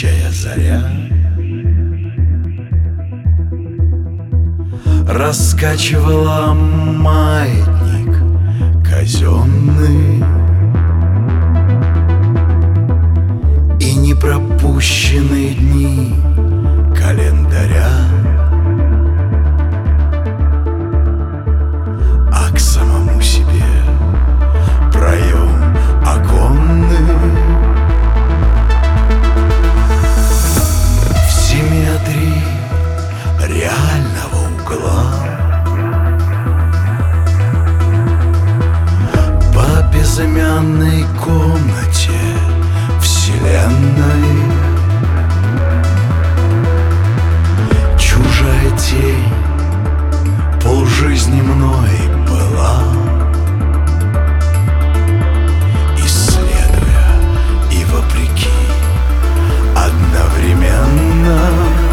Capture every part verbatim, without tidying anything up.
спящая заря раскачивала маятник казенный, и непропущенные дни календаря, а к самому себе проем оконный в симметрии реального угла по безымянной комнате вселенной чужая тень полжизни мной была, исследуя и вопреки одновременно.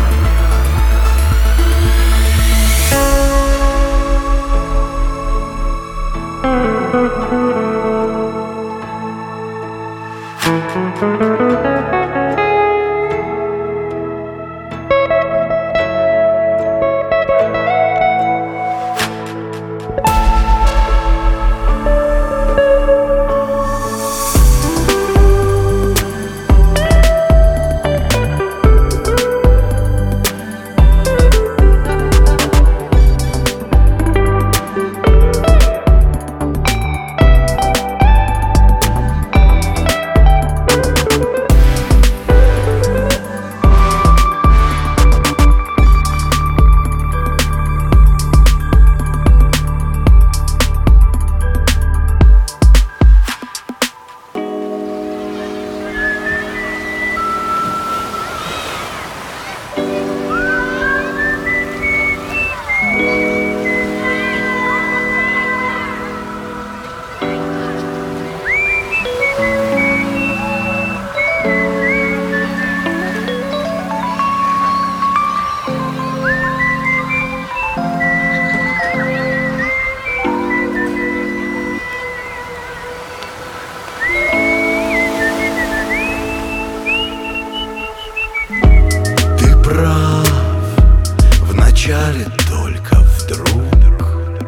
Вначале только вдруг,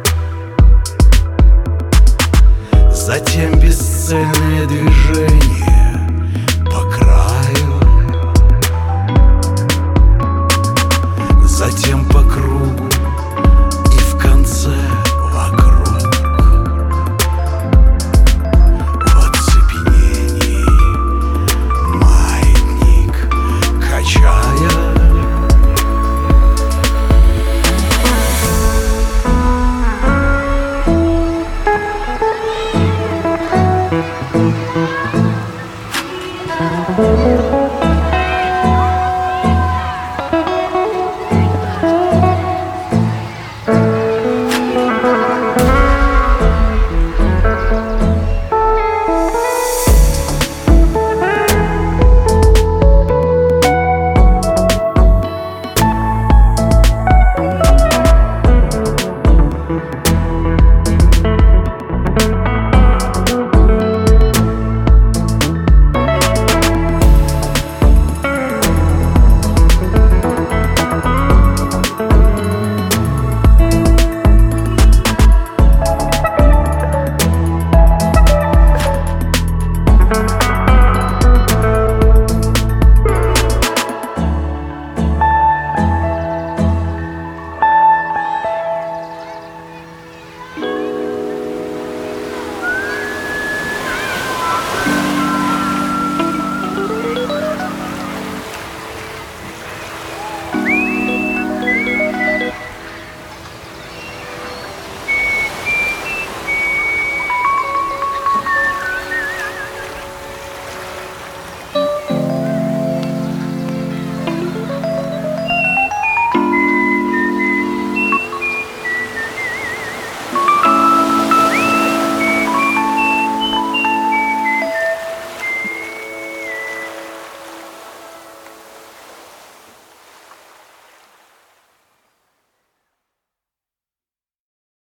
затем бесцельное движение по краю, затем по кругу и в конце вокруг. В оцепенении маятник качая, Thank you.